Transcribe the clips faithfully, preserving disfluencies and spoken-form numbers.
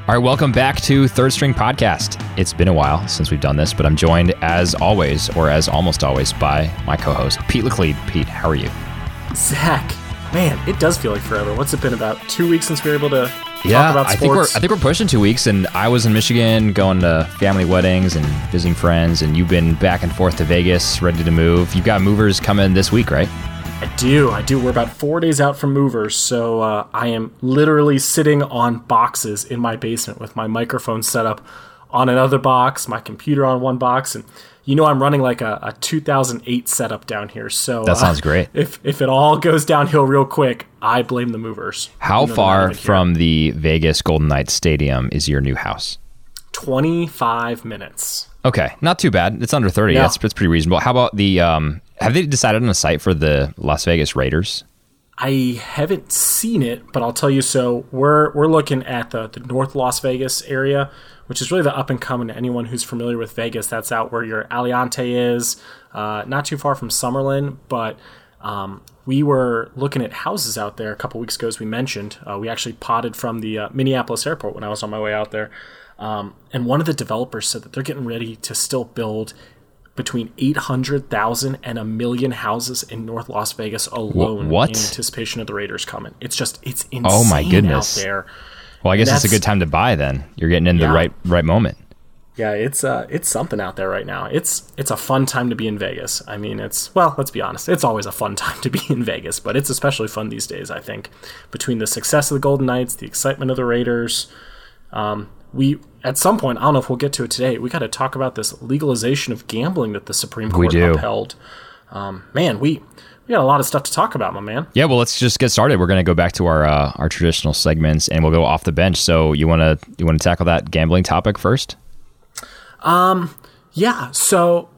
All right, welcome back to Third String Podcast. It's been a while since we've done this, but I'm joined as always, or as almost always, by my co-host, Pete Laclede. Pete, how are you? Zach, man, it does feel like forever. What's it been, about two weeks since we were able to yeah, talk about sports? I think we're I think we're pushing two weeks, and I was in Michigan going to family weddings and visiting friends, and you've been back and forth to Vegas, ready to move. You've got movers coming this week, right? I do, I do. We're about four days out from movers, so uh, I am literally sitting on boxes in my basement with my microphone set up on another box, my computer on one box, and you know I'm running like a, a two thousand eight setup down here. So that sounds uh, great. If if it all goes downhill real quick, I blame the movers. How you know far from the Vegas Golden Knights Stadium is your new house? twenty-five minutes. Okay, not too bad. It's under thirty. No. That's, that's pretty reasonable. How about the... Um, have they decided on a site for the Las Vegas Raiders? I haven't seen it, but I'll tell you. So we're we're looking at the, the North Las Vegas area, which is really the up and coming. Anyone who's familiar with Vegas, that's out where your Aliante is, uh, not too far from Summerlin. But um, we were looking at houses out there a couple weeks ago, as we mentioned. Uh, we actually potted from the uh, Minneapolis airport when I was on my way out there. Um, and one of the developers said that they're getting ready to still build between eight hundred thousand and a million houses in North Las Vegas alone. What? In anticipation of the Raiders coming. It's just, it's insane Oh my goodness. out there. Well, I guess And it's a good time to buy then. You're getting in Yeah. the right right moment. Yeah, it's uh, it's something out there right now. It's it's a fun time to be in Vegas. I mean, it's, well, let's be honest. It's always a fun time to be in Vegas, but it's especially fun these days, I think. Between the success of the Golden Knights, the excitement of the Raiders, um, we, at some point, I don't know if we'll get to it today, we got to talk about this legalization of gambling that the Supreme Court do. upheld. Um, man, we we got a lot of stuff to talk about, my man. Yeah, well, let's just get started. We're going to go back to our uh, our traditional segments, and we'll go off the bench. So you want to you want to tackle that gambling topic first? Um, yeah. So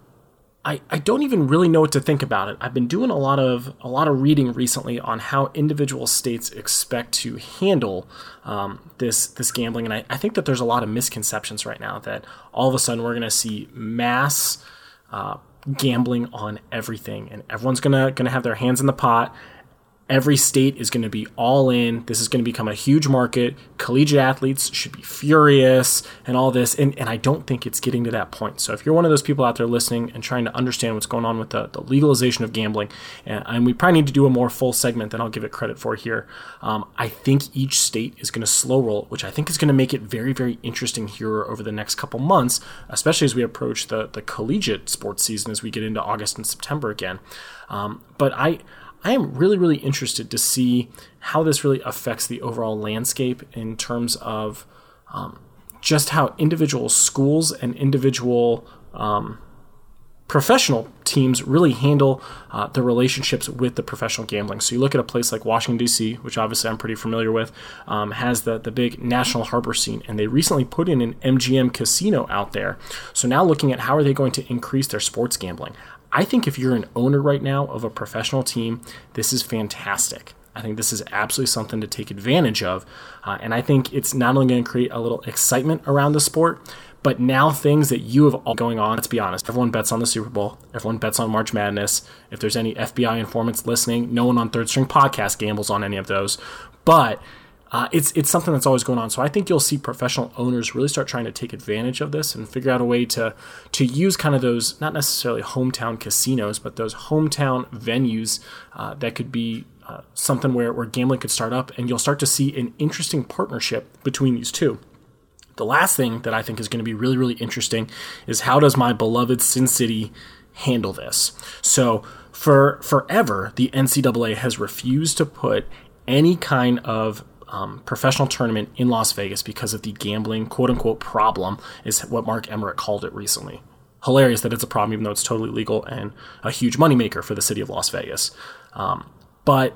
I I don't even really know what to think about it. I've been doing a lot of a lot of reading recently on how individual states expect to handle um, this this gambling, and I, I think that there's a lot of misconceptions right now that all of a sudden we're going to see mass uh, gambling on everything, and everyone's gonna gonna have their hands in the pot. Every state is going to be all in. This is going to become a huge market. Collegiate athletes should be furious and all this. And, and I don't think it's getting to that point. So if you're one of those people out there listening and trying to understand what's going on with the, the legalization of gambling, and, and we probably need to do a more full segment than I'll give it credit for here, um, I think each state is going to slow roll, which I think is going to make it very, very interesting here over the next couple months, especially as we approach the, the collegiate sports season as we get into August and September again. Um, but I... I am really, really interested to see how this really affects the overall landscape in terms of um, just how individual schools and individual um, professional teams really handle uh, the relationships with the professional gambling. So you look at a place like Washington, D C, which obviously I'm pretty familiar with, um, has the, the big National Harbor scene, and they recently put in an M G M casino out there. So now looking at how are they going to increase their sports gambling. I think if you're an owner right now of a professional team, this is fantastic. I think this is absolutely something to take advantage of. Uh, and I think it's not only going to create a little excitement around the sport, but now things that you have all going on. Let's be honest. Everyone bets on the Super Bowl. Everyone bets on March Madness. If there's any F B I informants listening, no one on Third String Podcast gambles on any of those. But Uh, it's it's something that's always going on. So I think you'll see professional owners really start trying to take advantage of this and figure out a way to to use kind of those, not necessarily hometown casinos, but those hometown venues uh, that could be uh, something where, where gambling could start up, and you'll start to see an interesting partnership between these two. The last thing that I think is going to be really, really interesting is how does my beloved Sin City handle this? So for forever, the N C double A has refused to put any kind of Um, professional tournament in Las Vegas because of the gambling quote-unquote problem, is what Mark Emmert called it recently. Hilarious that it's a problem even though it's totally legal and a huge moneymaker for the city of Las Vegas. Um, but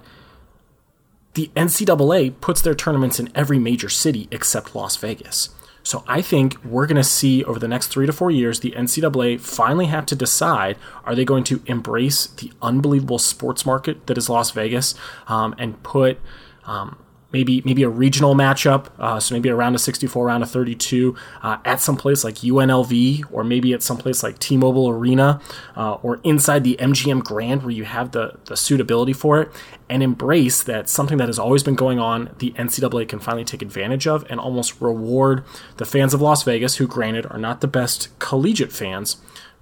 the N C double A puts their tournaments in every major city except Las Vegas. So I think we're going to see over the next three to four years, the N C double A finally have to decide, are they going to embrace the unbelievable sports market that is Las Vegas um, and put um, maybe maybe a regional matchup, uh, so maybe a round of sixty-four, round of thirty-two, uh, at some place like U N L V, or maybe at some place like T-Mobile Arena, uh, or inside the M G M Grand where you have the, the suitability for it, and embrace that something that has always been going on, the N C double A can finally take advantage of and almost reward the fans of Las Vegas, who granted are not the best collegiate fans,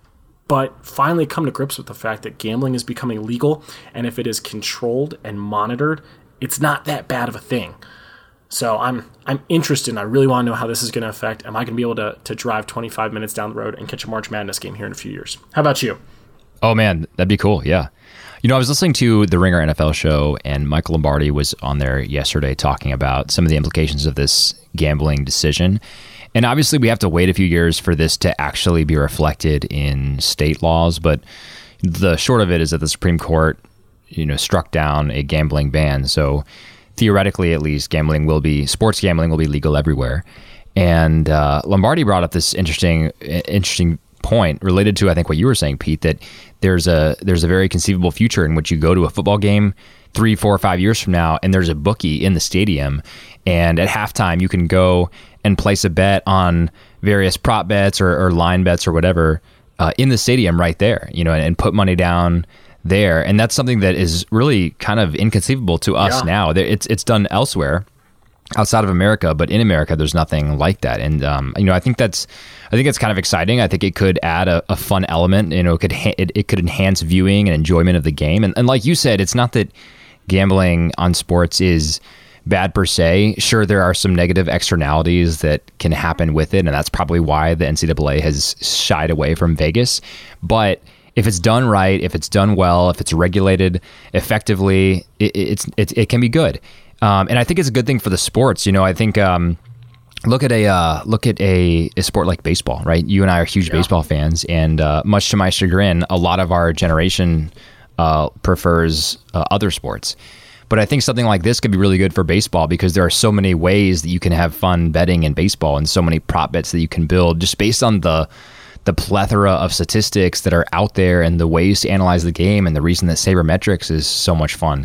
but finally come to grips with the fact that gambling is becoming legal, and if it is controlled and monitored, it's not that bad of a thing. So I'm I'm interested, and I really want to know how this is going to affect. Am I going to be able to to drive twenty-five minutes down the road and catch a March Madness game here in a few years? How about you? Oh, man, that'd be cool, yeah. You know, I was listening to the Ringer N F L show, and Michael Lombardi was on there yesterday talking about some of the implications of this gambling decision. And obviously, we have to wait a few years for this to actually be reflected in state laws, but the short of it is that the Supreme Court you know, struck down a gambling ban. So theoretically, at least, gambling will be, sports gambling will be legal everywhere. And uh, Lombardi brought up this interesting, interesting point related to, I think, what you were saying, Pete, that there's a there's a very conceivable future in which you go to a football game three, four, five years from now, and there's a bookie in the stadium, and at halftime you can go and place a bet on various prop bets or, or line bets or whatever uh, in the stadium right there, you know, and, and put money down there. And that's something that is really kind of inconceivable to us yeah. now. It's it's done elsewhere outside of America, but in America, there's nothing like that. And, um, you know, I think that's, I think it's kind of exciting. I think it could add a, a fun element, you know, it could, ha- it, it could enhance viewing and enjoyment of the game. And, and like you said, it's not that gambling on sports is bad per se. Sure, there are some negative externalities that can happen with it. And that's probably why the N C double A has shied away from Vegas. But if it's done right, if it's done well, if it's regulated effectively, it, it's, it, it can be good. Um, and I think it's a good thing for the sports. You know, I think um, look at a uh, look at a, a sport like baseball, right? You and I are huge yeah. baseball fans, and uh, much to my chagrin, a lot of our generation uh, prefers uh, other sports. But I think something like this could be really good for baseball because there are so many ways that you can have fun betting in baseball, and so many prop bets that you can build just based on the the plethora of statistics that are out there and the ways to analyze the game, and the reason that sabermetrics is so much fun.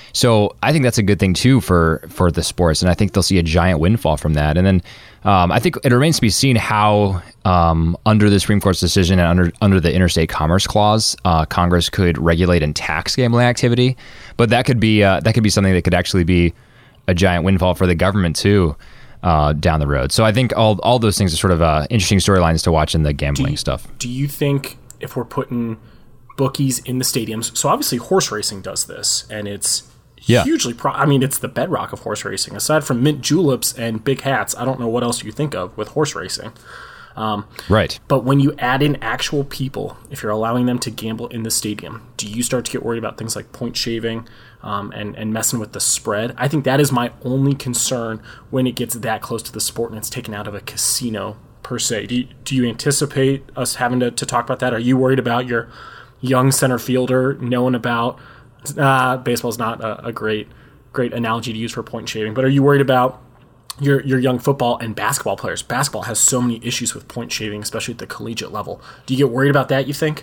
So I think that's a good thing too for, for the sports, and I think they'll see a giant windfall from that. And then um, I think it remains to be seen how um, under the Supreme Court's decision and under under the Interstate Commerce Clause, uh, Congress could regulate and tax gambling activity. But that could be uh, that could be something that could actually be a giant windfall for the government too uh, down the road. So I think all all those things are sort of uh, interesting storylines to watch in the gambling do you, stuff. Do you think if we're putting bookies in the stadiums, so obviously horse racing does this, and it's Yeah. hugely pro- I mean, it's the bedrock of horse racing. Aside from mint juleps and big hats, I don't know what else you think of with horse racing. Um, right. But when you add in actual people, if you're allowing them to gamble in the stadium, do you start to get worried about things like point shaving um, and, and messing with the spread? I think that is my only concern when it gets that close to the sport and it's taken out of a casino per se. Do you, do you anticipate us having to, to talk about that? Are you worried about your young center fielder knowing about Uh, baseball's not a, a great, great analogy to use for point shaving, but are you worried about your your young football and basketball players? Basketball has so many issues with point shaving, especially at the collegiate level. Do you get worried about that, you think?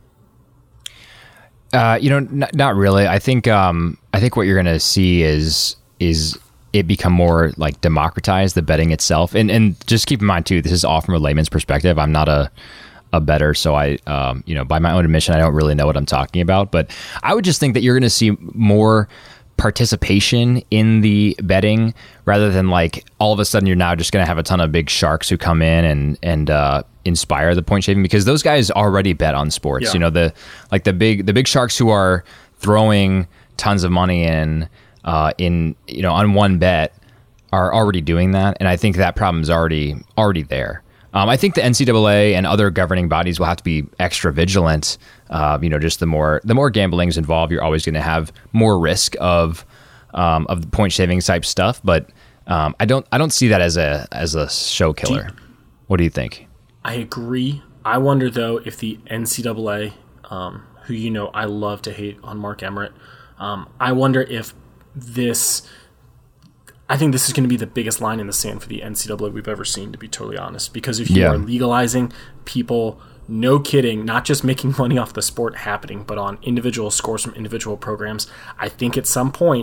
Uh, you know, n- not really. I think um, I think what you're going to see is is it become more like democratized, the betting itself. And and just keep in mind too, this is all from a layman's perspective. I'm not a a better. So I, um, you know, by my own admission, I don't really know what I'm talking about, but I would just think that you're going to see more participation in the betting rather than like all of a sudden you're now just going to have a ton of big sharks who come in and, and, uh, inspire the point shaving, because those guys already bet on sports. Yeah. You know, the, like the big, the big sharks who are throwing tons of money in, uh, in, you know, on one bet are already doing that. And I think that problem is already, already there. Um, I think the N C double A and other governing bodies will have to be extra vigilant. Uh, you know, just the more the more gambling is involved, you're always going to have more risk of um, of the point shaving type stuff. But um, I don't I don't see that as a as a show killer. Do you, what do you think? I agree. I wonder though if the N C double A, um, who you know I love to hate on Mark Emmert, um, I wonder if this. I think this is going to be the biggest line in the sand for the N C double A we've ever seen, to be totally honest. Because if you yeah. are legalizing people, no kidding, not just making money off the sport happening, but on individual scores from individual programs, I think at some point,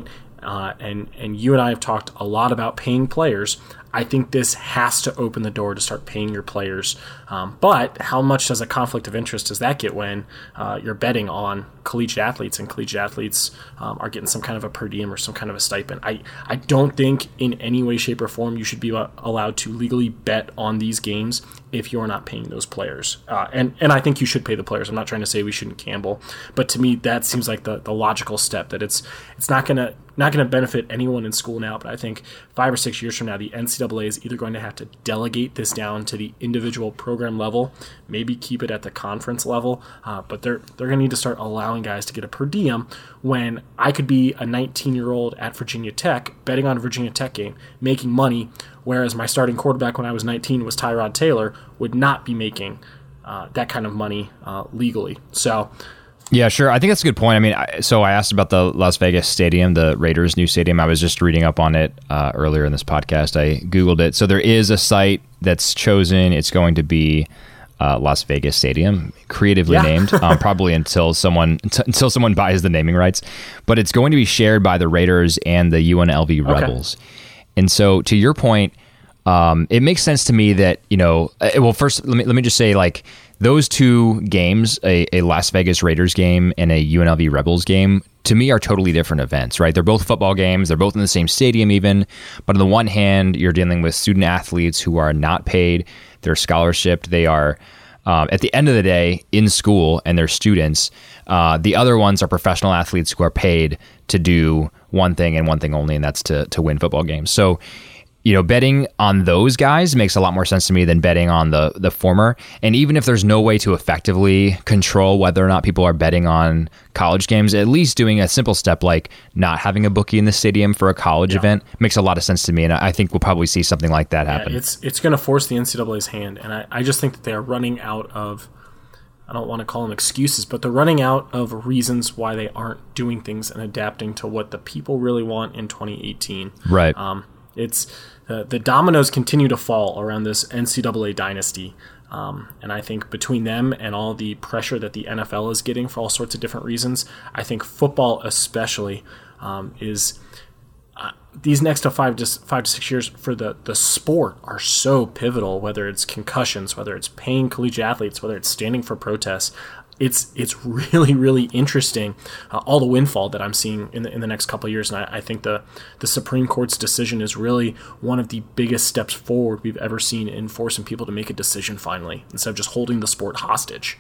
uh, and and you and I have talked a lot about paying players. I think this has to open the door to start paying your players. Um, but how much does a conflict of interest does that get when uh, you're betting on collegiate athletes and collegiate athletes um, are getting some kind of a per diem or some kind of a stipend? I, I don't think in any way, shape, or form you should be allowed to legally bet on these games if you're not paying those players. Uh, and, and I think you should pay the players. I'm not trying to say we shouldn't gamble, but to me that seems like the, the logical step, that it's it's not going to not going to benefit anyone in school now, but I think five or six years from now, the N C double A is either going to have to delegate this down to the individual program level, maybe keep it at the conference level, uh, but they're they're going to need to start allowing guys to get a per diem when I could be a nineteen-year-old at Virginia Tech betting on a Virginia Tech game, making money, whereas my starting quarterback when I was nineteen was Tyrod Taylor, would not be making uh, that kind of money uh, legally. So... Yeah, sure. I think that's a good point. I mean, I, so I asked about the Las Vegas stadium, the Raiders' new stadium. I was just reading up on it uh, earlier in this podcast. I Googled it. So there is a site that's chosen. It's going to be uh, Las Vegas Stadium, creatively yeah. named, um, probably until someone t- until someone buys the naming rights. But it's going to be shared by the Raiders and the U N L V Rebels. Okay. And so, to your point, um, it makes sense to me that, you know, uh, well, first, let me let me just say, like, those two games, a, a Las Vegas Raiders game and a U N L V Rebels game, to me are totally different events, right? They're both football games. They're both in the same stadium even. But on the one hand, you're dealing with student athletes who are not paid. They're scholarshiped. They are, um, at the end of the day, in school, and they're students. Uh, the other ones are professional athletes who are paid to do one thing and one thing only, and that's to to win football games. So, you know, betting on those guys makes a lot more sense to me than betting on the the former. And even if there's no way to effectively control whether or not people are betting on college games, at least doing a simple step like not having a bookie in the stadium for a college yeah. event makes a lot of sense to me. And I think we'll probably see something like that happen. Yeah, it's it's going to force the N C double A's hand. And I, I just think that they are running out of, I don't want to call them excuses, but they're running out of reasons why they aren't doing things and adapting to what the people really want in twenty eighteen. Right. Um, it's... Uh, the dominoes continue to fall around this N C double A dynasty. Um, and I think between them and all the pressure that the N F L is getting for all sorts of different reasons, I think football especially um, is uh, these next to five to five to six years for the, the sport are so pivotal, whether it's concussions, whether it's paying collegiate athletes, whether it's standing for protests. It's it's really, really interesting, uh, all the windfall that I'm seeing in the in the next couple of years. And I, I think the, the Supreme Court's decision is really one of the biggest steps forward we've ever seen in forcing people to make a decision finally, instead of just holding the sport hostage.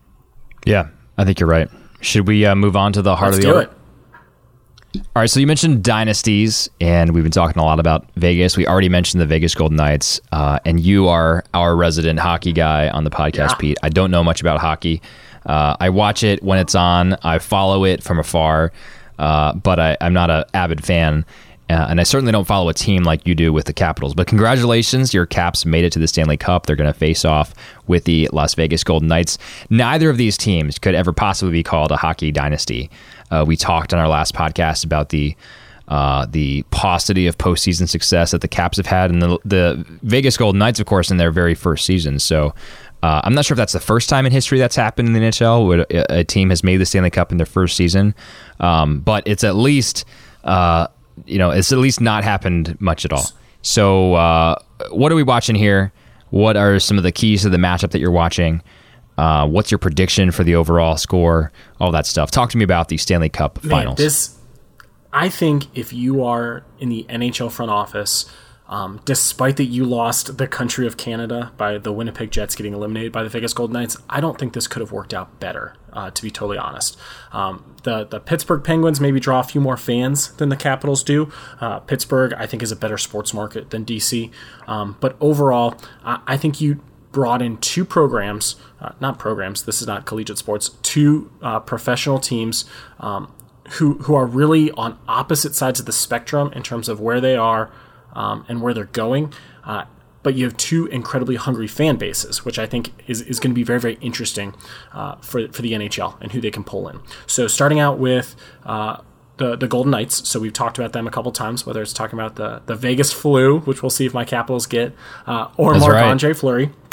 Yeah, I think you're right. Should we uh, move on to the heart Let's of the do order? it. All right, so you mentioned dynasties, and we've been talking a lot about Vegas. We already mentioned the Vegas Golden Knights, uh, and you are our resident hockey guy on the podcast, Yeah. Pete. I don't know much about hockey. Uh, I watch it when it's on. I follow it from afar, uh, but I, I'm not an avid fan, uh, and I certainly don't follow a team like you do with the Capitals. But congratulations, your Caps made it to the Stanley Cup. They're going to face off with the Las Vegas Golden Knights. Neither of these teams could ever possibly be called a hockey dynasty. Uh, we talked on our last podcast about the uh, the paucity of postseason success that the Caps have had, and the, the Vegas Golden Knights, of course, in their very first season. So uh, I'm not sure if that's the first time in history that's happened in the N H L where a, a team has made the Stanley Cup in their first season, um, but it's at least uh, you know it's at least not happened much at all. So uh, what are we watching here? What are some of the keys to the matchup that you're watching? Uh, what's your prediction for the overall score? All that stuff. Talk to me about the Stanley Cup Man, finals. This, I think if you are in the N H L front office, um, despite that you lost the country of Canada by the Winnipeg Jets getting eliminated by the Vegas Golden Knights, I don't think this could have worked out better, uh, to be totally honest. Um, the, the Pittsburgh Penguins maybe draw a few more fans than the Capitals do. Uh, Pittsburgh, I think, is a better sports market than D C. Um, but overall, I, I think you brought in two programs, uh, not programs, this is not collegiate sports, two uh, professional teams um, who who are really on opposite sides of the spectrum in terms of where they are um, and where they're going. Uh, but you have two incredibly hungry fan bases, which I think is, is going to be very, very interesting uh, for, for the N H L and who they can pull in. So starting out with uh, the, the Golden Knights, so we've talked about them a couple times, whether it's talking about the, the Vegas flu, which we'll see if my Capitals get, uh, or That's Marc-Andre right. Fleury.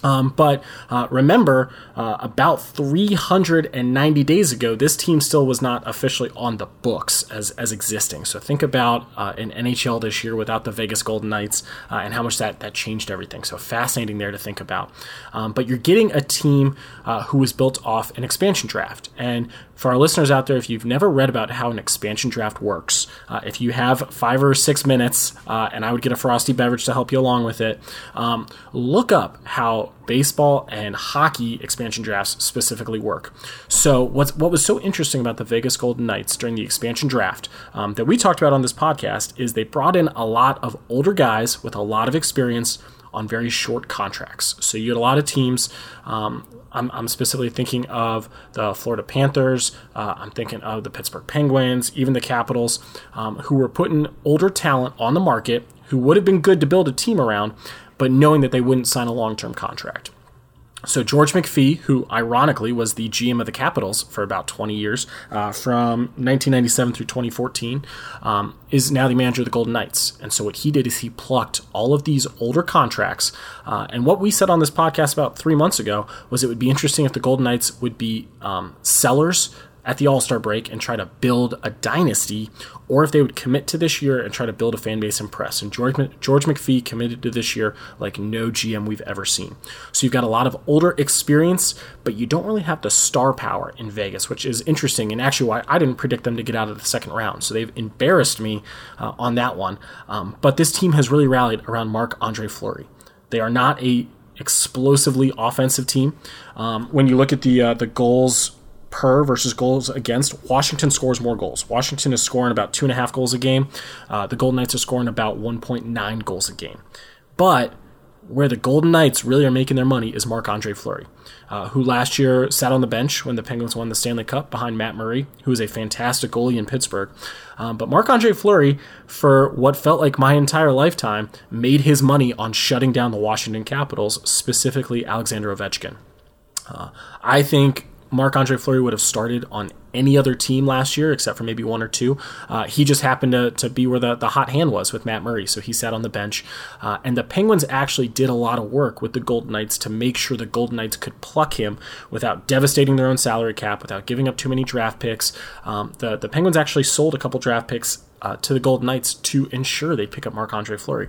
Um, but uh, remember, uh, about three hundred ninety days ago, this team still was not officially on the books as as existing. So think about uh, an N H L this year without the Vegas Golden Knights uh, and how much that, that changed everything. So fascinating there to think about. Um, but you're getting a team uh, who was built off an expansion draft. And for our listeners out there, if you've never read about how an expansion draft works, uh, if you have five or six minutes, uh, and I would get a frosty beverage to help you along with it, um, look up how baseball and hockey expansion drafts specifically work. So what's, what was so interesting about the Vegas Golden Knights during the expansion draft um, that we talked about on this podcast is they brought in a lot of older guys with a lot of experience on very short contracts. So you had a lot of teams. Um, I'm, I'm specifically thinking of the Florida Panthers. Uh, I'm thinking of the Pittsburgh Penguins, even the Capitals, um, who were putting older talent on the market who would have been good to build a team around, but knowing that they wouldn't sign a long-term contract. So George McPhee, who ironically was the G M of the Capitals for about twenty years, uh, from nineteen ninety-seven through twenty fourteen, um, is now the manager of the Golden Knights. And so what he did is he plucked all of these older contracts. Uh, and what we said on this podcast about three months ago was it would be interesting if the Golden Knights would be um, sellers at the All-Star break and try to build a dynasty, or if they would commit to this year and try to build a fan base and press. And George, George McPhee committed to this year like no G M we've ever seen. So you've got a lot of older experience, but you don't really have the star power in Vegas, which is interesting, and actually why I didn't predict them to get out of the second round. So they've embarrassed me uh, on that one. Um, but this team has really rallied around Marc-Andre Fleury. They are not a explosively offensive team. Um, when you look at the uh, the goals per versus goals against, Washington scores more goals. Washington is scoring about two and a half goals a game. Uh, the Golden Knights are scoring about one point nine goals a game. But where the Golden Knights really are making their money is Marc-Andre Fleury, uh, who last year sat on the bench when the Penguins won the Stanley Cup behind Matt Murray, who is a fantastic goalie in Pittsburgh. Um, but Marc-Andre Fleury, for what felt like my entire lifetime, made his money on shutting down the Washington Capitals, specifically Alexander Ovechkin. Uh, I think Marc-Andre Fleury would have started on any other team last year, except for maybe one or two. Uh, he just happened to, to be where the, the hot hand was with Matt Murray, so he sat on the bench. Uh, and the Penguins actually did a lot of work with the Golden Knights to make sure the Golden Knights could pluck him without devastating their own salary cap, without giving up too many draft picks. Um, the, the Penguins actually sold a couple draft picks uh, to the Golden Knights to ensure they pick up Marc-Andre Fleury.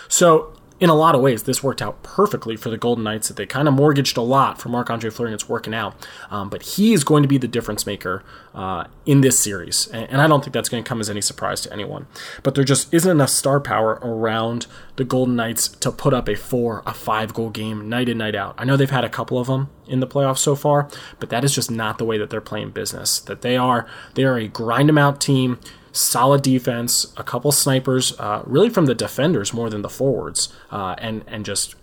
So in a lot of ways, this worked out perfectly for the Golden Knights, that they kind of mortgaged a lot for Marc-Andre Fleury, and it's working out. Um, but he is going to be the difference maker uh, in this series, and, and I don't think that's going to come as any surprise to anyone. But there just isn't enough star power around the Golden Knights to put up a four, a five-goal game night in, night out. I know they've had a couple of them in the playoffs so far, but that is just not the way that they're playing business. That they are, they are a grind-em-out team, solid defense, a couple snipers, uh, really from the defenders more than the forwards, uh, and and just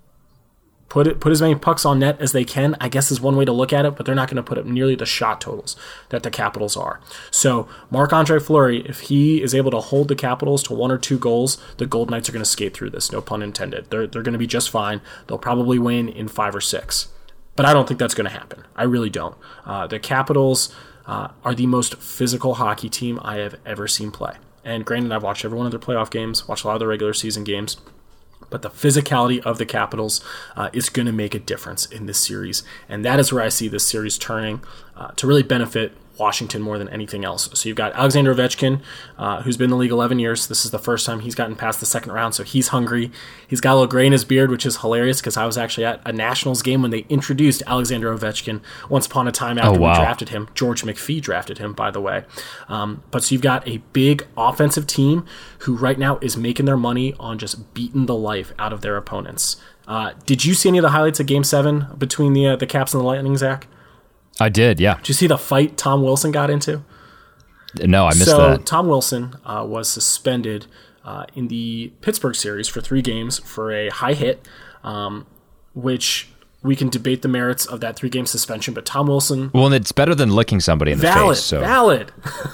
put it put as many pucks on net as they can, I guess is one way to look at it, but they're not going to put up nearly the shot totals that the Capitals are. So Marc-Andre Fleury, if he is able to hold the Capitals to one or two goals, the Golden Knights are going to skate through this, no pun intended. They're, they're going to be just fine. They'll probably win in five or six. But I don't think that's going to happen. I really don't. Uh, the Capitals Uh, are the most physical hockey team I have ever seen play. And granted, I've watched every one of their playoff games, watched a lot of their regular season games, but the physicality of the Capitals uh, is going to make a difference in this series. And that is where I see this series turning uh, to really benefit Washington more than anything else. So you've got Alexander Ovechkin, uh, who's been in the league eleven years. This is the first time he's gotten past the second round, so he's hungry. He's got a little gray in his beard, which is hilarious because I was actually at a Nationals game when they introduced Alexander Ovechkin once upon a time after oh, wow. we drafted him. George McPhee drafted him, by the way. Um, but so you've got a big offensive team who right now is making their money on just beating the life out of their opponents. Uh, did you see any of the highlights of Game seven between the uh, the Caps and the Lightning, Zach? I did, yeah. Did you see the fight Tom Wilson got into? No, I missed so, that. So Tom Wilson uh, was suspended uh, in the Pittsburgh series for three games for a high hit, um, which we can debate the merits of that three-game suspension, but Tom Wilson... Well, and it's better than licking somebody in the valid, face. So. Valid,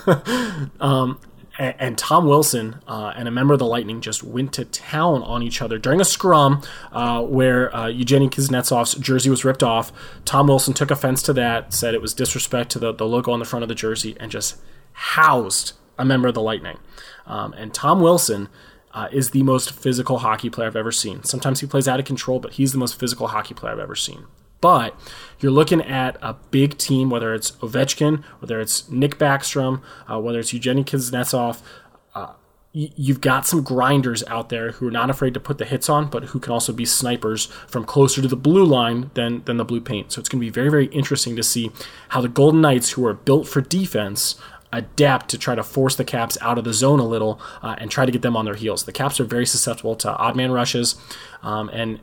um, and, and Tom Wilson uh, and a member of the Lightning just went to town on each other during a scrum uh, where uh, Evgeny Kuznetsov's jersey was ripped off. Tom Wilson took offense to that, said it was disrespect to the, the logo on the front of the jersey, and just housed a member of the Lightning. Um, and Tom Wilson uh, is the most physical hockey player I've ever seen. Sometimes he plays out of control, but he's the most physical hockey player I've ever seen. But you're looking at a big team, whether it's Ovechkin, whether it's Nick Backstrom, uh, whether it's Evgeny Kuznetsov. Uh, y- you've got some grinders out there who are not afraid to put the hits on, but who can also be snipers from closer to the blue line than, than the blue paint. So it's going to be very, very interesting to see how the Golden Knights, who are built for defense, adapt to try to force the Caps out of the zone a little uh, and try to get them on their heels. The Caps are very susceptible to odd man rushes, um, and,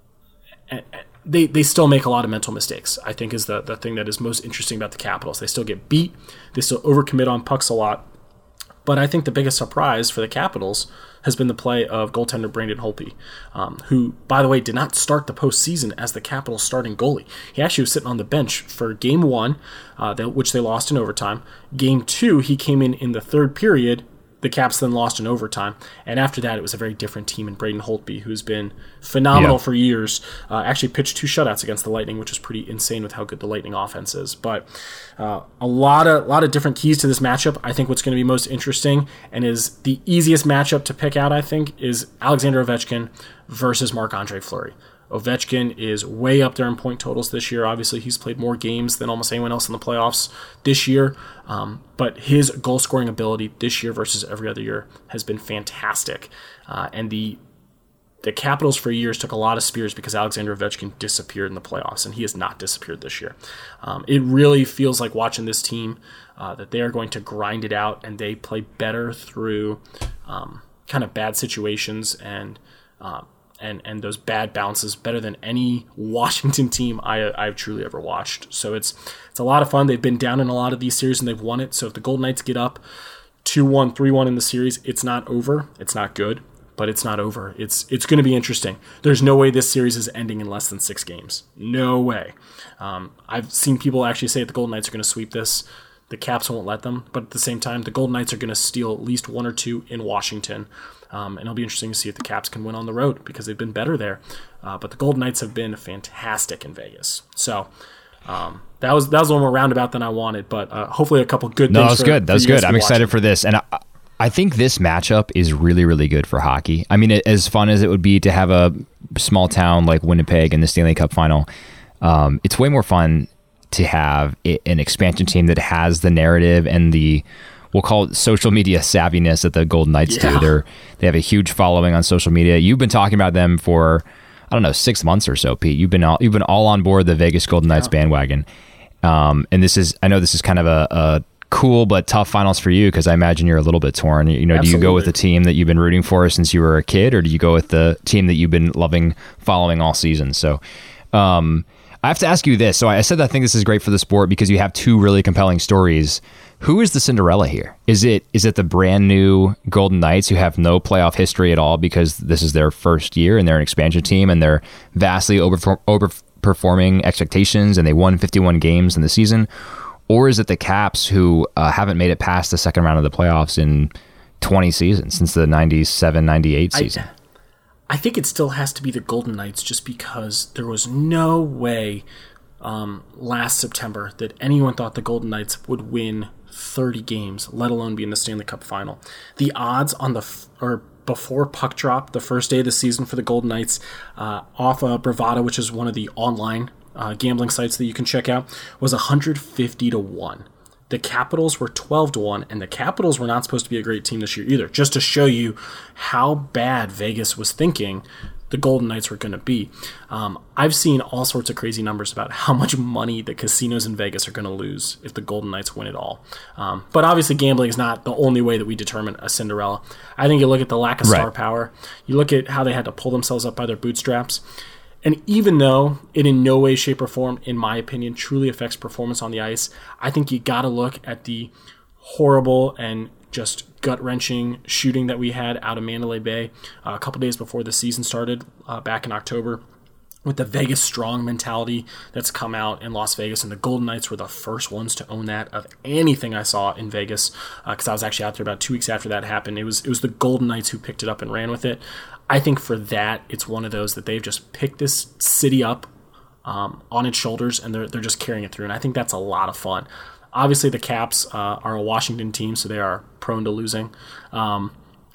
and They they still make a lot of mental mistakes, I think, is the, the thing that is most interesting about the Capitals. They still get beat. They still overcommit on pucks a lot. But I think the biggest surprise for the Capitals has been the play of goaltender Brandon Holtby, um, who, by the way, did not start the postseason as the Capitals' starting goalie. He actually was sitting on the bench for game one, uh, that, which they lost in overtime. Game two, he came in in the third period. The Caps then lost in overtime. And after that, it was a very different team. And Braden Holtby, who's been phenomenal yeah. for years, uh, actually pitched two shutouts against the Lightning, which was pretty insane with how good the Lightning offense is. But uh, a lot of lot of different keys to this matchup. I think what's going to be most interesting and is the easiest matchup to pick out, I think, is Alexander Ovechkin versus Marc-Andre Fleury. Ovechkin is way up there in point totals this year. Obviously, he's played more games than almost anyone else in the playoffs this year. Um, but his goal-scoring ability this year versus every other year has been fantastic. Uh, and the the Capitals for years took a lot of spears because Alexander Ovechkin disappeared in the playoffs, and he has not disappeared this year. Um, it really feels like watching this team uh, that they are going to grind it out, and they play better through um, kind of bad situations and uh, and and those bad bounces better than any Washington team I, I've truly ever watched. So it's it's a lot of fun. They've been down in a lot of these series, and they've won it. So if the Golden Knights get up two one, three one in the series, it's not over. It's not good, but it's not over. It's it's going to be interesting. There's no way this series is ending in less than six games. No way. Um, I've seen people actually say that the Golden Knights are going to sweep this. The Caps won't let them, but at the same time, the Golden Knights are going to steal at least one or two in Washington. Um, and it'll be interesting to see if the Caps can win on the road because they've been better there. Uh, but the Golden Knights have been fantastic in Vegas. So um, that was that was a little more roundabout than I wanted, but uh, hopefully a couple good no, things. No, that was for, good. That was good. I'm excited watching. for this. And I, I think this matchup is really, really good for hockey. I mean, as fun as it would be to have a small town like Winnipeg in the Stanley Cup final, um, it's way more fun to have an expansion team that has the narrative and the, we'll call it social media savviness that the Golden Knights yeah. do. They're, they have a huge following on social media. You've been talking about them for, I don't know, six months or so, Pete. You've been all, you've been all on board the Vegas Golden Knights yeah. bandwagon. Um, and this is, I know this is kind of a, a cool but tough finals for you because I imagine you're a little bit torn. You know, Absolutely. Do you go with the team that you've been rooting for since you were a kid, or do you go with the team that you've been loving following all season? So, um, I have to ask you this. So I said I think this is great for the sport because you have two really compelling stories. Who is the Cinderella here? Is it is it the brand new Golden Knights who have no playoff history at all because this is their first year and they're an expansion team and they're vastly over, overperforming expectations and they won fifty-one games in the season? Or is it the Caps who uh, haven't made it past the second round of the playoffs in twenty seasons, since the ninety-seven ninety-eight season? I, I think it still has to be the Golden Knights just because there was no way um, last September that anyone thought the Golden Knights would win thirty games, let alone be in the Stanley Cup final. The odds on the f- or before puck drop, the first day of the season for the Golden Knights, uh, off of Bravada, which is one of the online uh, gambling sites that you can check out, was one hundred fifty to one. The Capitals were twelve to one, and the Capitals were not supposed to be a great team this year either, just to show you how bad Vegas was thinking the Golden Knights were going to be. Um, I've seen all sorts of crazy numbers about how much money the casinos in Vegas are going to lose if the Golden Knights win it all. Um, but obviously gambling is not the only way that we determine a Cinderella. I think you look at the lack of star right. power. You look at how they had to pull themselves up by their bootstraps. And even though it in no way, shape, or form, in my opinion, truly affects performance on the ice, I think you got to look at the horrible and just gut-wrenching shooting that we had out of Mandalay Bay uh, a couple days before the season started uh, back in October, with the Vegas strong mentality that's come out in Las Vegas. And the Golden Knights were the first ones to own that of anything I saw in Vegas, because uh, I was actually out there about two weeks after that happened. It was it was the Golden Knights who picked it up and ran with it. I think for that, it's one of those that they've just picked this city up um, on its shoulders, and they're they're just carrying it through. And I think that's a lot of fun. Obviously, the Caps uh, are a Washington team, so they are prone to losing. Um,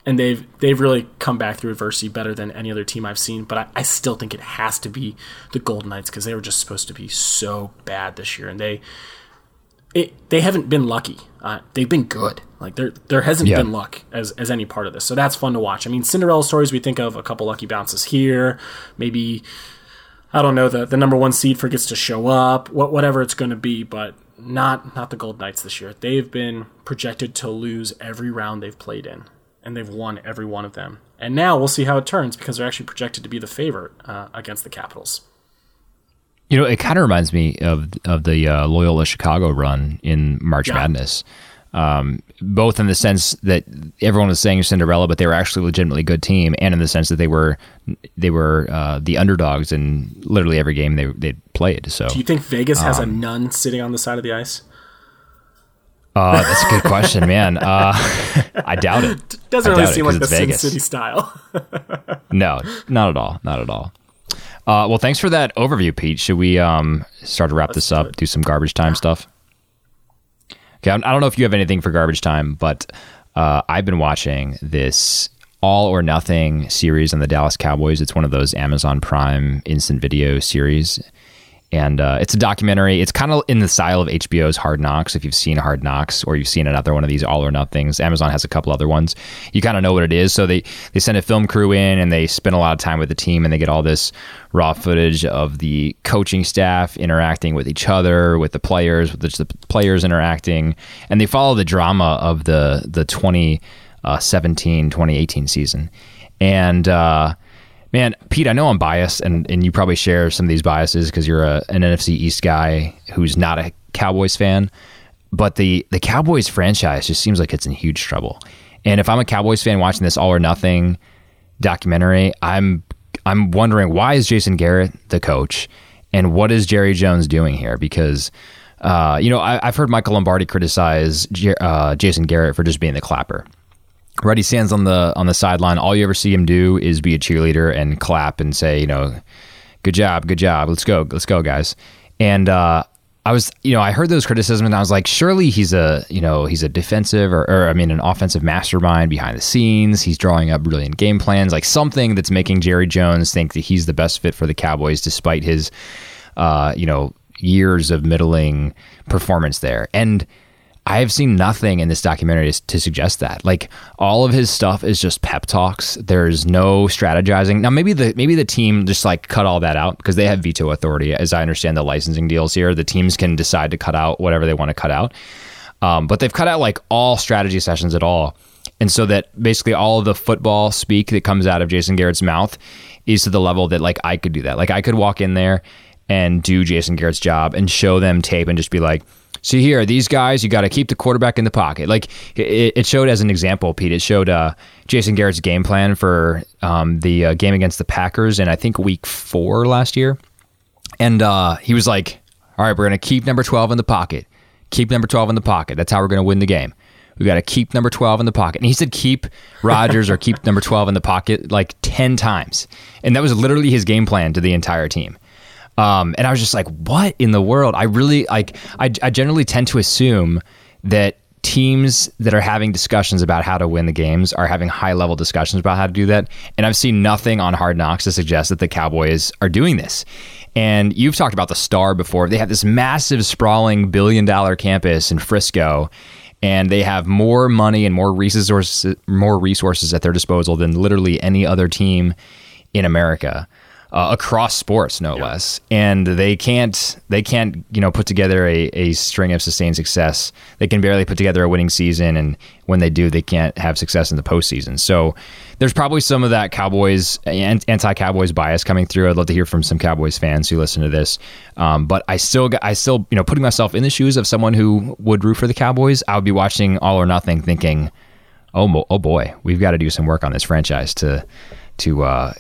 and they've they've really come back through adversity better than any other team I've seen. But I, I still think it has to be the Golden Knights because they were just supposed to be so bad this year, and they it, they haven't been lucky. Uh, they've been good. Like there there hasn't yeah. been luck as as any part of this. So that's fun to watch. I mean, Cinderella stories, we think of a couple lucky bounces here, maybe I don't know the the number one seed forgets to show up, what whatever it's going to be, but not not the Golden Knights this year. They've been projected to lose every round they've played in, and they've won every one of them. And now we'll see how it turns because they're actually projected to be the favorite uh, against the Capitals. You know, it kind of reminds me of of the uh, Loyola Chicago run in March yeah. Madness, um, both in the sense that everyone was saying Cinderella, but they were actually a legitimately good team, and in the sense that they were they were uh, the underdogs in literally every game they they played. So, do you think Vegas has um, a nun sitting on the side of the ice? Uh, that's a good question, man. Uh, I doubt it. Doesn't I really seem like the Vegas. Sin City style. No, not at all. Not at all. Uh, well, thanks for that overview, Pete. Should we um, start to wrap Let's this up, do, do some garbage time yeah. stuff? Okay, I don't know if you have anything for garbage time, but uh, I've been watching this All or Nothing series on the Dallas Cowboys. It's one of those Amazon Prime instant video series. And uh, it's a documentary. It's kind of in the style of H B O's Hard Knocks. If you've seen Hard Knocks or you've seen another one of these All or Nothings, Amazon has a couple other ones. You kind of know what it is. So they, they send a film crew in and they spend a lot of time with the team and they get all this raw footage of the coaching staff interacting with each other, with the players, with the, the players interacting. And they follow the drama of the, the twenty seventeen twenty eighteen season. And... Uh, Man, Pete, I know I'm biased, and, and you probably share some of these biases because you're a, an N F C East guy who's not a Cowboys fan, but the, the Cowboys franchise just seems like it's in huge trouble. And if I'm a Cowboys fan watching this All or Nothing documentary, I'm I'm wondering, why is Jason Garrett the coach, and what is Jerry Jones doing here? Because, uh, you know, I, I've heard Michael Lombardi criticize uh, Jason Garrett for just being the clapper. Right, he stands on the on the sideline. All you ever see him do is be a cheerleader and clap and say, you know, good job, good job. Let's go, let's go, guys. And uh, I was, you know, I heard those criticisms and I was like, surely he's a, you know, he's a defensive or, or I mean, an offensive mastermind behind the scenes. He's drawing up brilliant game plans, like something that's making Jerry Jones think that he's the best fit for the Cowboys, despite his, uh, you know, years of middling performance there. And I have seen nothing in this documentary to suggest that. Like, all of his stuff is just pep talks. There's no strategizing. Now, maybe the maybe the team just like cut all that out because they have veto authority. As I understand the licensing deals here, the teams can decide to cut out whatever they want to cut out. Um, but they've cut out like all strategy sessions at all. And so that basically all of the football speak that comes out of Jason Garrett's mouth is to the level that like I could do that. Like I could walk in there and do Jason Garrett's job and show them tape and just be like, see here, these guys, you got to keep the quarterback in the pocket. Like it, it showed as an example, Pete, it showed uh, Jason Garrett's game plan for um, the uh, game against the Packers in I think week four last year. And uh, he was like, all right, we're going to keep number twelve in the pocket. Keep number twelve in the pocket. That's how we're going to win the game. We got to keep number twelve in the pocket. And he said keep Rodgers or keep number twelve in the pocket like ten times. And that was literally his game plan to the entire team. Um, and I was just like, what in the world? I really like, I, I generally tend to assume that teams that are having discussions about how to win the games are having high level discussions about how to do that. And I've seen nothing on Hard Knocks to suggest that the Cowboys are doing this. And you've talked about the Star before. They have this massive, sprawling billion dollar campus in Frisco, and they have more money and more resources, more resources at their disposal than literally any other team in America. Uh, across sports, no yeah. less, and they can't they can't you know put together a, a string of sustained success. They can barely put together a winning season, and when they do, they can't have success in the postseason. So there's probably some of that Cowboys anti-Cowboys bias coming through. I'd love to hear from some Cowboys fans who listen to this. Um, but I still I still you know putting myself in the shoes of someone who would root for the Cowboys, I would be watching All or Nothing, thinking, oh oh boy, we've got to do some work on this franchise to to. Uh,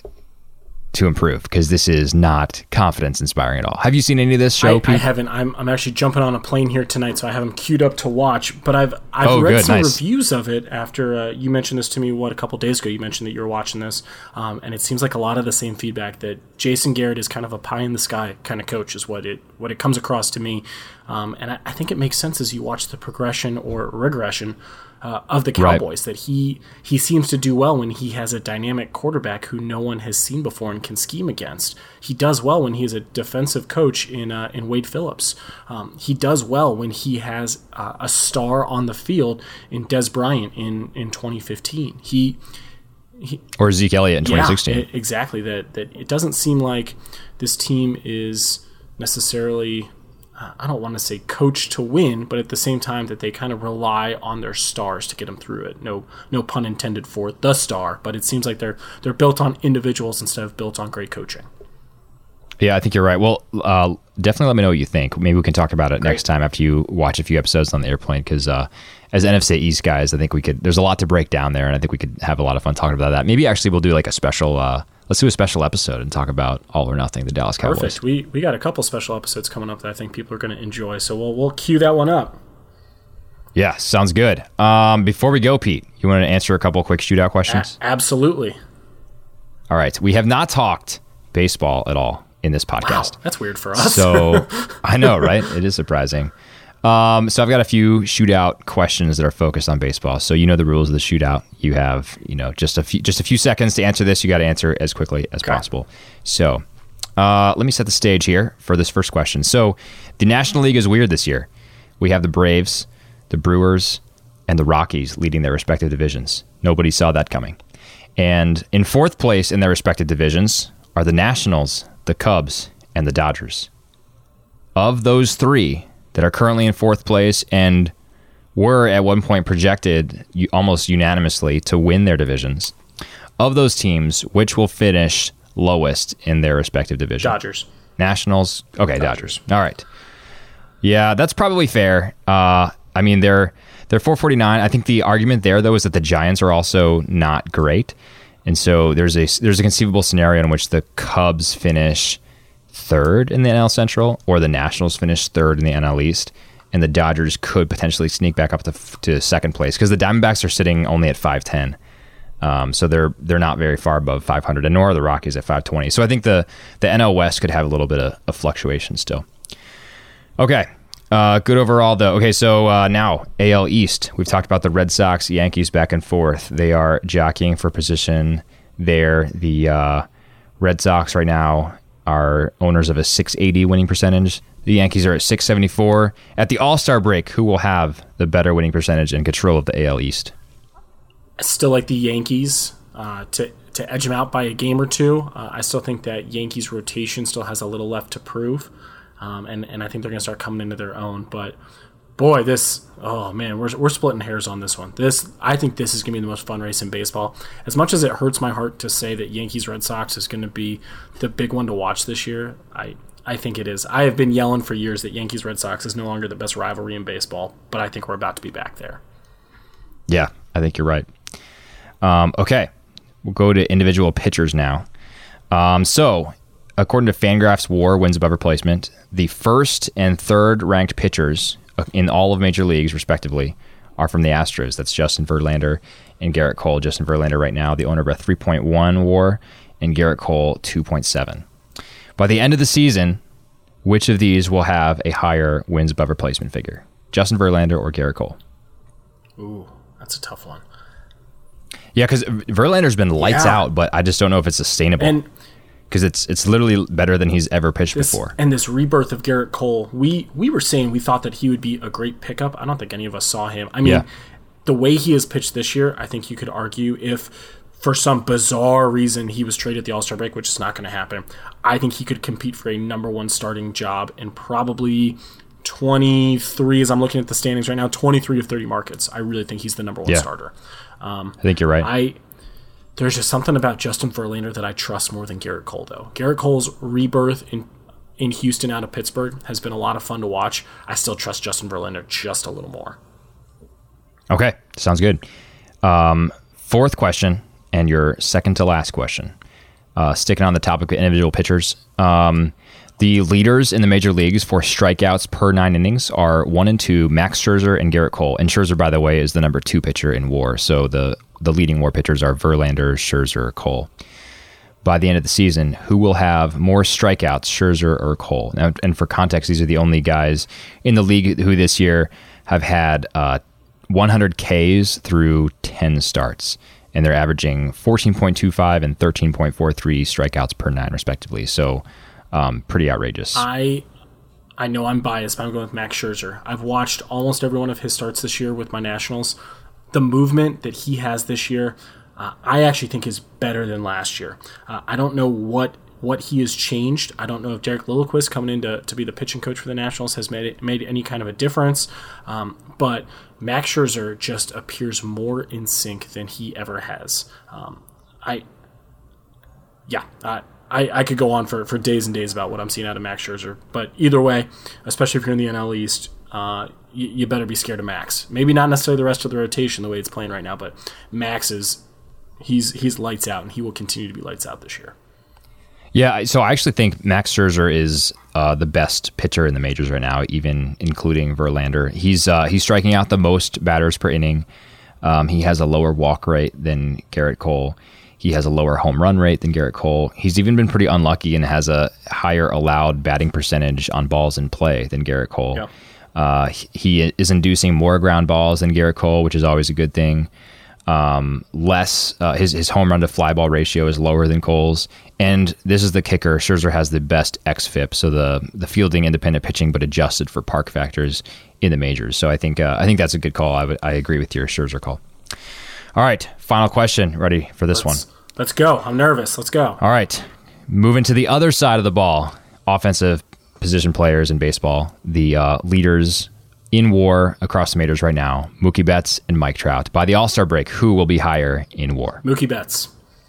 to improve, because this is not confidence inspiring at all. Have you seen any of this show, I, Pete? I haven't. I'm I'm actually jumping on a plane here tonight, so I have them queued up to watch. But I've I've oh, read good, some nice. reviews of it after uh, you mentioned this to me. What, a couple days ago? You mentioned that you were watching this, um, and it seems like a lot of the same feedback, that Jason Garrett is kind of a pie in the sky kind of coach, is what it what it comes across to me. Um, and I, I think it makes sense as you watch the progression or regression uh, of the Cowboys. Right. That he he seems to do well when he has a dynamic quarterback who no one has seen before and can scheme against. He does well when he is a defensive coach in uh, in Wade Phillips. Um, he does well when he has uh, a star on the field in Des Bryant in in twenty fifteen. He. He, or Zeke Elliott in twenty sixteen. Yeah, exactly. That that it doesn't seem like this team is necessarily, uh, I don't want to say coached to win, but at the same time that they kind of rely on their stars to get them through it. No, no pun intended for the star, but it seems like they're they're built on individuals instead of built on great coaching. Yeah, I think you're right. Well, uh, definitely let me know what you think. Maybe we can talk about it Great. next time after you watch a few episodes on the airplane, because uh, as N F C East guys, I think we could, there's a lot to break down there, and I think we could have a lot of fun talking about that. Maybe actually we'll do like a special, uh, let's do a special episode and talk about All or Nothing, the Dallas Cowboys. Perfect. We we got a couple special episodes coming up that I think people are going to enjoy, so we'll, we'll cue that one up. Yeah, sounds good. Um, before we go, Pete, you want to answer a couple quick shootout questions? A- absolutely. All right. We have not talked baseball at all in this podcast. Wow, that's weird for us. So I know, right? It is surprising. Um, so I've got a few shootout questions that are focused on baseball. So you know the rules of the shootout. You have, you know, just a few just a few seconds to answer this. You got to answer as quickly as okay. possible. So uh, let me set the stage here for this first question. So the National League is weird this year. We have the Braves, the Brewers, and the Rockies leading their respective divisions. Nobody saw that coming. And in fourth place in their respective divisions are the Nationals, the Cubs, and the Dodgers. Of those three that are currently in fourth place and were at one point projected almost unanimously to win their divisions, of those teams, which will finish lowest in their respective division? Dodgers. Nationals? Okay, Dodgers. Dodgers. All right. Yeah, that's probably fair. Uh, I mean, they're they're four forty-nine. I think the argument there, though, is that the Giants are also not great. And so there's a there's a conceivable scenario in which the Cubs finish third in the N L Central, or the Nationals finish third in the N L East, and the Dodgers could potentially sneak back up to, to second place because the Diamondbacks are sitting only at five ten, um, so they're they're not very far above five hundred, and nor are the Rockies at five twenty. So I think the the N L West could have a little bit of, of fluctuation still. Okay. Uh, good overall, though. Okay, so uh, now A L East. We've talked about the Red Sox, Yankees back and forth. They are jockeying for position there. The uh, Red Sox right now are owners of a six eighty winning percentage. The Yankees are at six seventy-four. At the All-Star break, who will have the better winning percentage and control of the A L East? I still like the Yankees uh, to to edge them out by a game or two. Uh, I still think that Yankees rotation still has a little left to prove. Um, and, and I think they're going to start coming into their own. But, boy, this, oh, man, we're we're splitting hairs on this one. This I think this is going to be the most fun race in baseball. As much as it hurts my heart to say that Yankees-Red Sox is going to be the big one to watch this year, I, I think it is. I have been yelling for years that Yankees-Red Sox is no longer the best rivalry in baseball, but I think we're about to be back there. Yeah, I think you're right. Um, okay, we'll go to individual pitchers now. Um, so... According to Fangraphs WAR wins above replacement, the first and third ranked pitchers in all of major leagues, respectively, are from the Astros. That's Justin Verlander and Garrett Cole. Justin Verlander right now, the owner of a three point one WAR, and Garrett Cole two point seven. By the end of the season, which of these will have a higher wins above replacement figure? Justin Verlander or Garrett Cole? Ooh, that's a tough one. Yeah, because Verlander's been lights yeah. out, but I just don't know if it's sustainable. And because it's it's literally better than he's ever pitched this, before. And this rebirth of Garrett Cole, we we were saying we thought that he would be a great pickup. I don't think any of us saw him. I mean, yeah. the way he has pitched this year, I think you could argue if for some bizarre reason he was traded at the All-Star break, which is not going to happen, I think he could compete for a number one starting job in probably twenty-three, as I'm looking at the standings right now, twenty-three of thirty markets. I really think he's the number one yeah. starter. Um, I think you're right. I There's just something about Justin Verlander that I trust more than Garrett Cole, though. Garrett Cole's rebirth in in Houston out of Pittsburgh has been a lot of fun to watch. I still trust Justin Verlander just a little more. Okay, sounds good. Um, fourth question, and your second to last question. Uh, sticking on the topic of individual pitchers, um, the leaders in the major leagues for strikeouts per nine innings are one and two, Max Scherzer and Garrett Cole. And Scherzer, by the way, is the number two pitcher in WAR. So the the leading WAR pitchers are Verlander, Scherzer, Cole. By the end of the season, who will have more strikeouts, Scherzer or Cole? Now, and for context, these are the only guys in the league who this year have had uh, one hundred Ks through ten starts, and they're averaging fourteen point two five and thirteen point four three strikeouts per nine, respectively. So um, pretty outrageous. I I know I'm biased, but I'm going with Max Scherzer. I've watched almost every one of his starts this year with my Nationals. The movement that he has this year, uh, I actually think is better than last year. Uh, I don't know what what he has changed. I don't know if Derek Lilliquist coming in to, to be the pitching coach for the Nationals has made it, made any kind of a difference. Um, but Max Scherzer just appears more in sync than he ever has. Um, I, yeah, uh, I, I could go on for, for days and days about what I'm seeing out of Max Scherzer. But either way, especially if you're in the N L East, uh, you, you better be scared of Max. Maybe not necessarily the rest of the rotation the way it's playing right now, but Max is he's he's lights out, and he will continue to be lights out this year. Yeah, so I actually think Max Scherzer is uh, the best pitcher in the majors right now, even including Verlander. He's uh, he's striking out the most batters per inning. Um, he has a lower walk rate than Garrett Cole. He has a lower home run rate than Garrett Cole. He's even been pretty unlucky and has a higher allowed batting percentage on balls in play than Garrett Cole. Yeah. Uh, he is inducing more ground balls than Garrett Cole, which is always a good thing. Um, less uh, his his home run to fly ball ratio is lower than Cole's, and this is the kicker. Scherzer has the best X F I P, so the the fielding independent pitching, but adjusted for park factors in the majors. So I think uh, I think that's a good call. I would I agree with your Scherzer call. All right, final question. Ready for this let's, one? Let's go. I'm nervous. Let's go. All right, moving to the other side of the ball. Offensive position players in baseball, the uh, leaders in WAR across the majors right now, Mookie Betts and Mike Trout. By the All-Star break, who will be higher in WAR? Mookie Betts.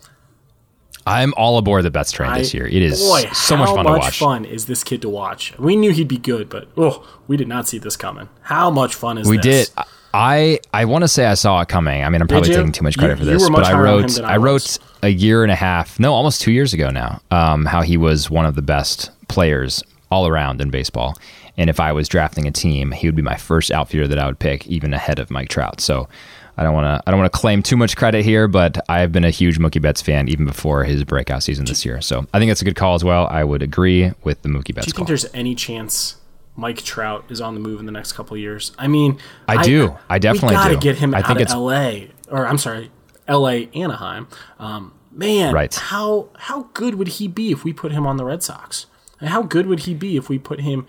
I'm all aboard the Betts train I, this year. It is boy, so much fun to watch. How much fun is this kid to watch? We knew he'd be good, but oh, we did not see this coming. How much fun is we this? We did. I I want to say I saw it coming. I mean, I'm probably taking too much credit you, for this, you were much but I wrote I, I wrote a year and a half, no, almost two years ago now, um, how he was one of the best players all around in baseball. And if I was drafting a team, he would be my first outfielder that I would pick, even ahead of Mike Trout. So I don't want to I don't want to claim too much credit here, but I have been a huge Mookie Betts fan even before his breakout season this year. So I think that's a good call as well. I would agree with the Mookie Betts call. Do you think call. there's any chance Mike Trout is on the move in the next couple of years? I mean, I, I do. I definitely we gotta do. get him I out think of it's, L A, or I'm sorry, L A Anaheim. Um, man, right. how how good would he be if we put him on the Red Sox? And how good would he be if we put him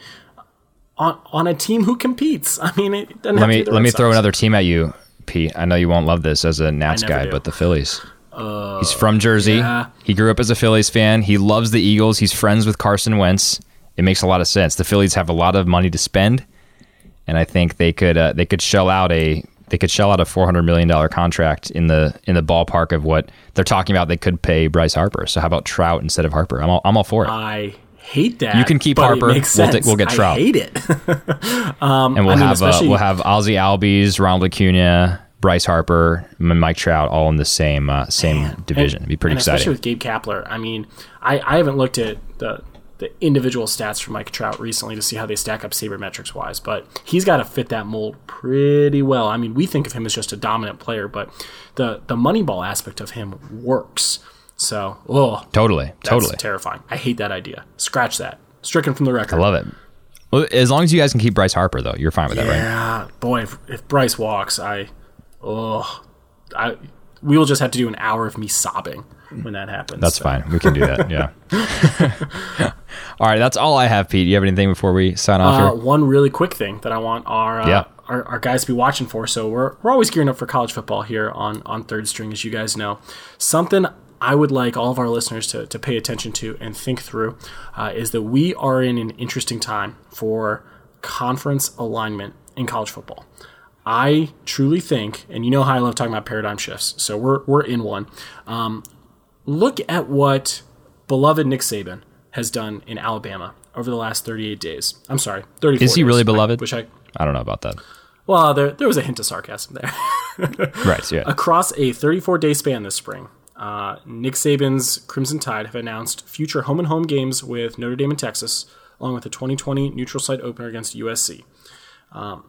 on on a team who competes? I mean, it doesn't let have me to be the let Red me Sox. throw another team at you, Pete. I know you won't love this as a Nats guy, do. but the Phillies. Uh, He's from Jersey. Yeah. He grew up as a Phillies fan. He loves the Eagles. He's friends with Carson Wentz. It makes a lot of sense. The Phillies have a lot of money to spend, and I think they could uh, they could shell out a they could shell out a four hundred million dollars contract in the in the ballpark of what they're talking about. They could pay Bryce Harper. So how about Trout instead of Harper? I'm all, I'm all for it. I hate that. You can keep but Harper. It makes sense. We'll, t- we'll get Trout. I hate it. um, and we'll I mean, have uh, especially, we'll have Ozzie Albies, Ronald Acuna, Bryce Harper, and Mike Trout all in the same uh, same man, division. And, It'd be pretty and exciting. Especially with Gabe Kapler. I mean, I, I haven't looked at the the individual stats for Mike Trout recently to see how they stack up sabermetrics wise, but he's got to fit that mold pretty well. I mean, we think of him as just a dominant player, but the the Moneyball aspect of him works. So, oh, totally, that's totally terrifying. I hate that idea. Scratch that. Stricken from the record. I love it. Well, as long as you guys can keep Bryce Harper, though, you're fine with yeah, that, right? Yeah, boy, if, if Bryce walks, I, oh, I, we will just have to do an hour of me sobbing when that happens. That's so. fine. We can do that. Yeah. All right, that's all I have, Pete. You have anything before we sign off uh, here? One really quick thing that I want our, uh, yeah. our our guys to be watching for. So we're we're always gearing up for college football here on on Third String, as you guys know. Something I would like all of our listeners to, to pay attention to and think through uh, is that we are in an interesting time for conference alignment in college football. I truly think, and you know how I love talking about paradigm shifts, so we're we're in one. Um, look at what beloved Nick Saban has done in Alabama over the last thirty-eight days. I'm sorry, thirty-four Is he days. really beloved? I wish I... I don't know about that. Well, there there was a hint of sarcasm there. Right, yeah. Across a thirty-four day span this spring, uh, Nick Saban's Crimson Tide have announced future home and home games with Notre Dame and Texas, along with the twenty twenty neutral site opener against U S C. Um,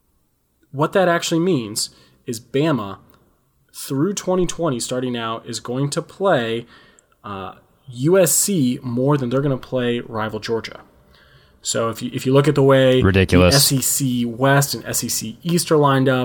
what that actually means is Bama, through twenty twenty, starting now, is going to play uh, U S C more than they're going to play rival Georgia. So if you if you look at the way Ridiculous. the S E C West and S E C East are lined up,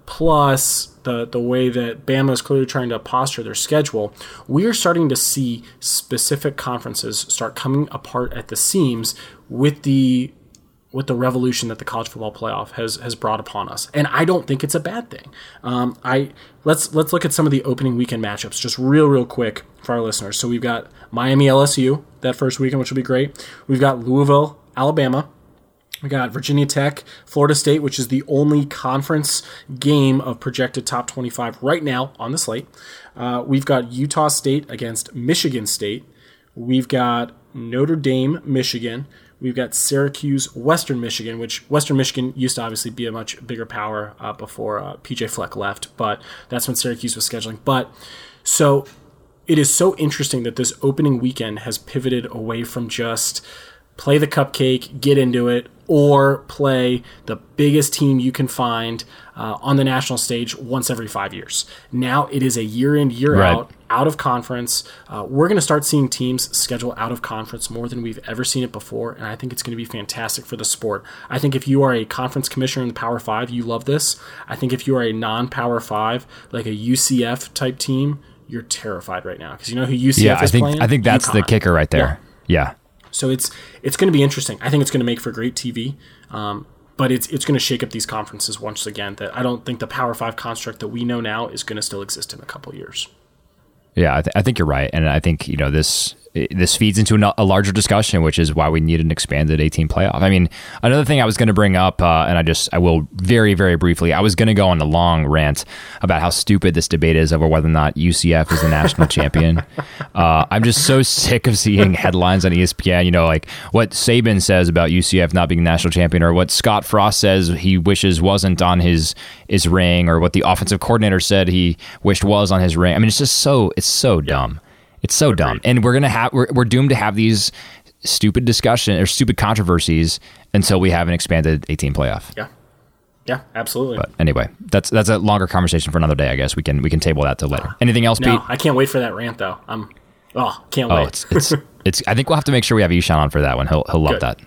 plus the, the way that Bama is clearly trying to posture their schedule, we are starting to see specific conferences start coming apart at the seams with the with the revolution that the college football playoff has has brought upon us. And I don't think it's a bad thing. Um, I let's let's look at some of the opening weekend matchups just real, real quick for our listeners. So we've got Miami L S U that first weekend, which will be great. We've got Louisville, Alabama. We got Virginia Tech, Florida State, which is the only conference game of projected top twenty-five right now on the slate. Uh, we've got Utah State against Michigan State. We've got Notre Dame, Michigan. We've got Syracuse, Western Michigan, which Western Michigan used to obviously be a much bigger power uh, before uh, P J Fleck left, but that's when Syracuse was scheduling. But so it is so interesting that this opening weekend has pivoted away from just play the cupcake, get into it, or play the biggest team you can find uh, on the national stage once every five years. Now it is a year in, year right. out, out of conference. Uh, we're going to start seeing teams schedule out of conference more than we've ever seen it before, and I think it's going to be fantastic for the sport. I think if you are a conference commissioner in the Power Five, you love this. I think if you are a non-Power Five, like a U C F type team, you're terrified right now because you know who U C F yeah, is I think, playing? I think that's UConn. the kicker right there. Yeah. yeah. So it's it's going to be interesting. I think it's going to make for great T V, um, but it's it's going to shake up these conferences once again. That I don't think the Power Five construct that we know now is going to still exist in a couple years. Yeah, I, th- I think you're right, and I think you know this this feeds into a larger discussion, which is why we need an expanded eighteen playoff. I mean, another thing I was going to bring up, uh, and I just I will very very briefly. I was going to go on a long rant about how stupid this debate is over whether or not U C F is the national champion. Uh, I'm just so sick of seeing headlines on E S P N. You know, like what Saban says about U C F not being national champion, or what Scott Frost says he wishes wasn't on his his ring, or what the offensive coordinator said he wished was on his ring. I mean, it's just so it's so dumb. It's so Agreed. dumb, and we're gonna have we're we're doomed to have these stupid discussion or stupid controversies until we have an expanded eighteen playoff. Yeah, yeah, absolutely. But anyway, that's that's a longer conversation for another day. I guess we can we can table that till later. Anything else, no, Pete? I can't wait for that rant though. I'm oh, can't wait. Oh, it's, it's it's. I think we'll have to make sure we have Ishan on for that one. He'll he'll love Good. that.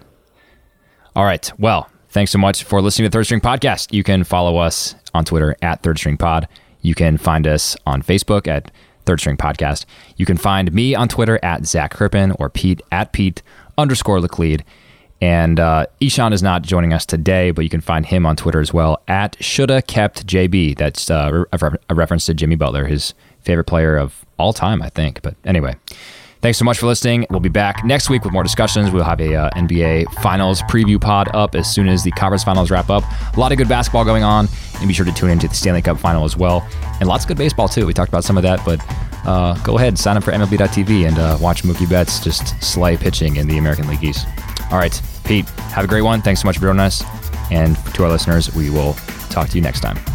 All right. Well, thanks so much for listening to Third String Podcast. You can follow us on Twitter at Third String Pod. You can find us on Facebook at Third String Podcast. You can find me on Twitter at Zach Kirpin or Pete at Pete underscore Laclede. And uh, Ishan is not joining us today, but you can find him on Twitter as well at Shoulda Kept J B. That's uh, a, a reference to Jimmy Butler, his favorite player of all time, I think. But anyway, thanks so much for listening. We'll be back next week with more discussions. We'll have a uh, N B A Finals preview pod up as soon as the conference finals wrap up. A lot of good basketball going on, and be sure to tune into the Stanley Cup final as well. And lots of good baseball too. We talked about some of that, but uh, go ahead, sign up for M L B dot T V and uh, watch Mookie Betts just slay pitching in the American League East. All right, Pete, have a great one. Thanks so much for joining us. And to our listeners, we will talk to you next time.